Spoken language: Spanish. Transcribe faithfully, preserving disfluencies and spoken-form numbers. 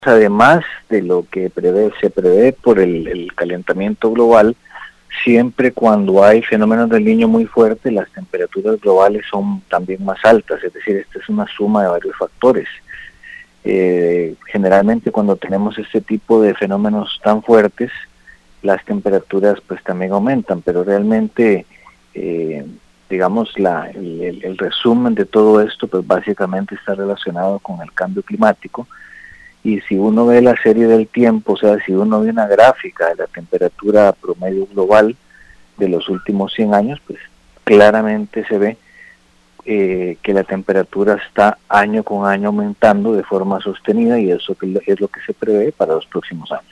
Además de lo que prevé, se prevé por el, el calentamiento global, siempre cuando hay fenómenos del Niño muy fuertes, las temperaturas globales son también más altas, es decir, esta es una suma de varios factores. Eh, generalmente cuando tenemos este tipo de fenómenos tan fuertes, las temperaturas pues también aumentan, pero realmente, eh, digamos, la, el, el resumen de todo esto pues básicamente está relacionado con el cambio climático. Y si uno ve la serie del tiempo, o sea, si uno ve una gráfica de la temperatura promedio global de los últimos cien años, pues claramente se ve eh, que la temperatura está año con año aumentando de forma sostenida, y eso es lo que se prevé para los próximos años.